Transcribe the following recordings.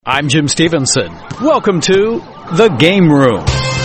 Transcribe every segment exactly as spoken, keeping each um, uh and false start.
I'm Jim Stevenson. Welcome to The Game Room.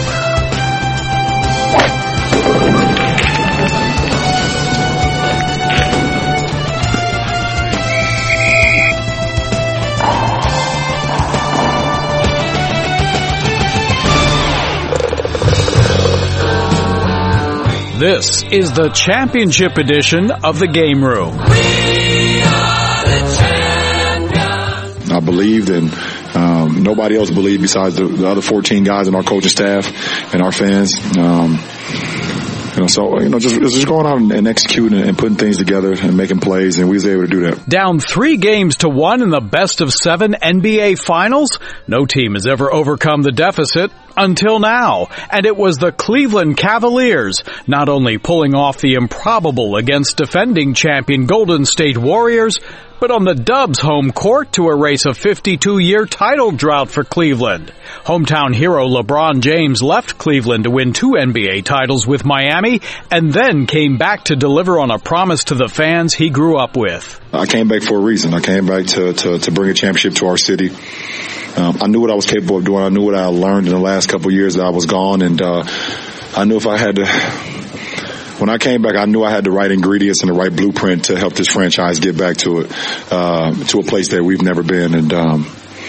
This is the championship edition of The Game Room. We are the champions. I believed and um, nobody else believed besides the, the other fourteen guys in our coaching staff and our fans. Um, You know, so, you know, just, just going out and executing and putting things together and making plays, and we was able to do that. Down three games to one in the best of seven N B A Finals, no team has ever overcome the deficit until now. And it was the Cleveland Cavaliers not only pulling off the improbable against defending champion Golden State Warriors, but on the Dubs' home court to erase a fifty-two year title drought for Cleveland. Hometown hero LeBron James left Cleveland to win two N B A titles with Miami and then came back to deliver on a promise to the fans he grew up with. I came back for a reason. I came back to, to, to bring a championship to our city. Um, I knew what I was capable of doing. I knew what I learned in the last couple of years that I was gone, and uh, I knew if I had to... When I came back, I knew I had the right ingredients and the right blueprint to help this franchise get back to it, uh, to a place that we've never been. And um,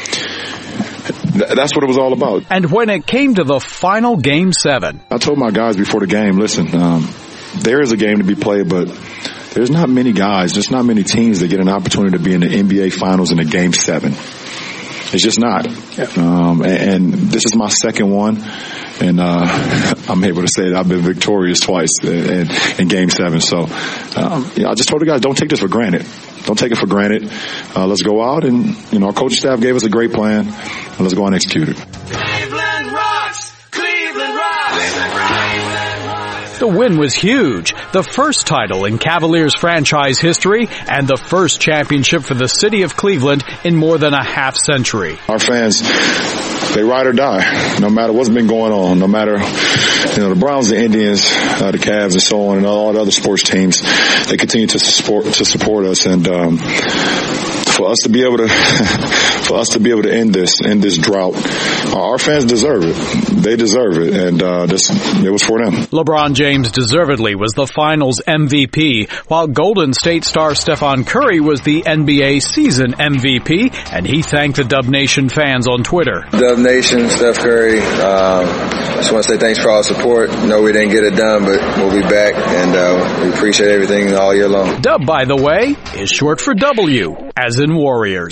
th- that's what it was all about. And when it came to the final game seven, I told my guys before the game, listen, um, there is a game to be played, but there's not many guys, there's not many teams that get an opportunity to be in the N B A Finals in a game seven. It's just not. Yeah. Um, and, and this is my second one. And uh I'm able to say that I've been victorious twice in, in Game Seven. So, um, you know, I just told the guys, don't take this for granted. Don't take it for granted. Uh, let's go out and, you know, our coaching staff gave us a great plan, and let's go out and execute it. Cleveland rocks. Cleveland rocks. Cleveland rocks. The win was huge. The first title in Cavaliers franchise history and the first championship for the city of Cleveland in more than a half century. Our fans, they ride or die, no matter what's been going on, no matter, you know, the Browns, the Indians, uh, the Cavs, and so on, and all the other sports teams, they continue to support to support us, and um, for us to be able to, for us to be able to end this, end this drought, uh, our fans deserve it. They deserve it, and uh, this it was for them. LeBron James deservedly was the Finals M V P, while Golden State star Stephen Curry was the N B A season M V P, and he thanked the Dub Nation fans on Twitter. Dub Nation, Steph Curry, um, just want to say thanks for all the support. No, we didn't get it done, but we'll be back, and uh, we appreciate everything all year long. Dub, by the way, is short for W, as in Warriors.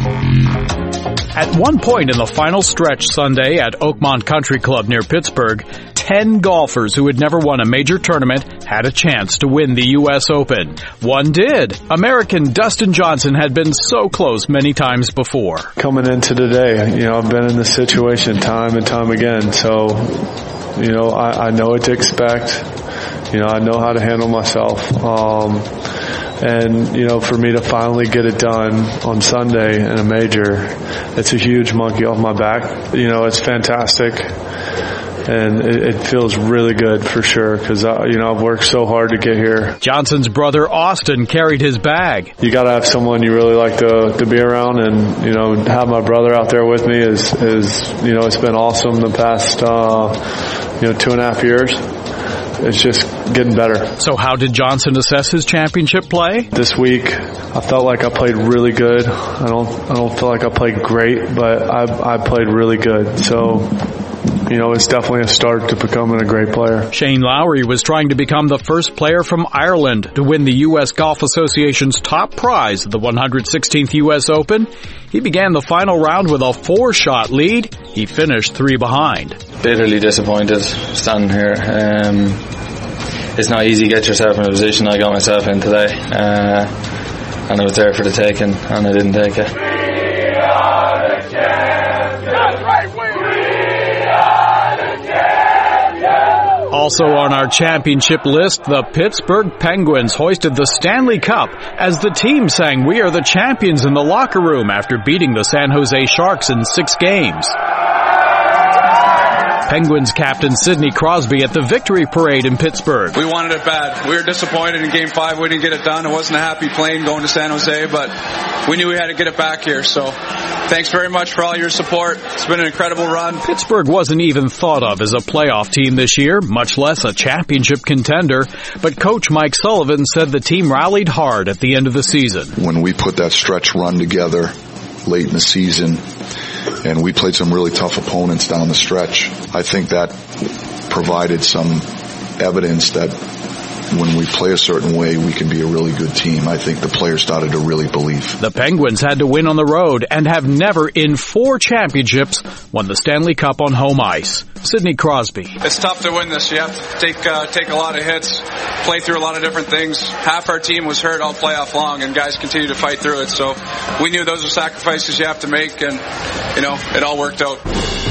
At one point in the final stretch Sunday at Oakmont Country Club near Pittsburgh, ten golfers who had never won a major tournament had a chance to win the U S Open. One did. American Dustin Johnson had been so close many times before. Coming into today, you know, I've been in this situation time and time again, so, you know, I, I know what to expect. You know, I know how to handle myself. Um, and, you know, for me to finally get it done on Sunday in a major, it's a huge monkey off my back. You know, it's fantastic. And it, it feels really good for sure because, you know, I've worked so hard to get here. Johnson's brother Austin carried his bag. You got to have someone you really like to, to be around, and, you know, have my brother out there with me is, is you know, it's been awesome the past, uh, you know, two and a half years. It's just getting better. So how did Johnson assess his championship play? This week, I felt like I played really good. I don't, I don't feel like I played great, but I, I played really good. So, you know, it's definitely a start to becoming a great player. Shane Lowry was trying to become the first player from Ireland to win the U S Golf Association's top prize, the one hundred sixteenth U S Open. He began the final round with a four-shot lead. He finished three behind. Bitterly disappointed standing here. Um, it's not easy to get yourself in a position I got myself in today. Uh, and I was there for the taking, and I didn't take it. We are the champions. That's right, we are the champions. Also on our championship list, the Pittsburgh Penguins hoisted the Stanley Cup as the team sang "We Are the Champions" in the locker room after beating the San Jose Sharks in six games. Penguins captain Sidney Crosby at the victory parade in Pittsburgh. We wanted it bad. We were disappointed in Game five. We didn't get it done. It wasn't a happy plane going to San Jose, but we knew we had to get it back here. So thanks very much for all your support. It's been an incredible run. Pittsburgh wasn't even thought of as a playoff team this year, much less a championship contender. But Coach Mike Sullivan said the team rallied hard at the end of the season. When we put that stretch run together late in the season, and we played some really tough opponents down the stretch, I think that provided some evidence that when we play a certain way, we can be a really good team. I think the players started to really believe. The Penguins had to win on the road and have never in four championships won the Stanley Cup on home ice. Sidney Crosby. It's tough to win this. You have to take uh, take a lot of hits, play through a lot of different things. Half our team was hurt all playoff long, and guys continue to fight through it. So we knew those are sacrifices you have to make, and, you know, it all worked out.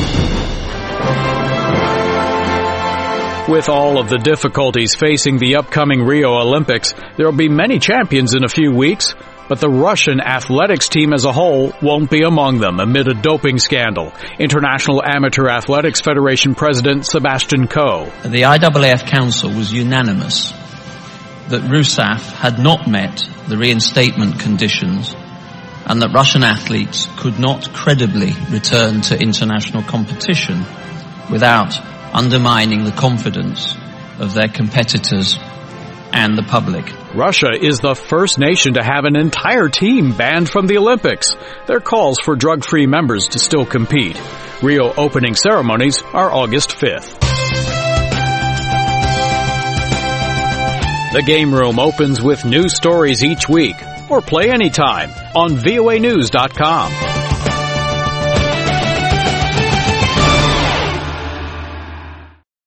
With all of the difficulties facing the upcoming Rio Olympics, there will be many champions in a few weeks, but the Russian athletics team as a whole won't be among them amid a doping scandal. International Amateur Athletics Federation President Sebastian Coe. The I A A F Council was unanimous that RUSAF had not met the reinstatement conditions and that Russian athletes could not credibly return to international competition without undermining the confidence of their competitors and the public. Russia is the first nation to have an entire team banned from the Olympics. There are calls for drug-free members to still compete. Rio opening ceremonies are August fifth. The Game Room opens with new stories each week, or play anytime on V O A news dot com.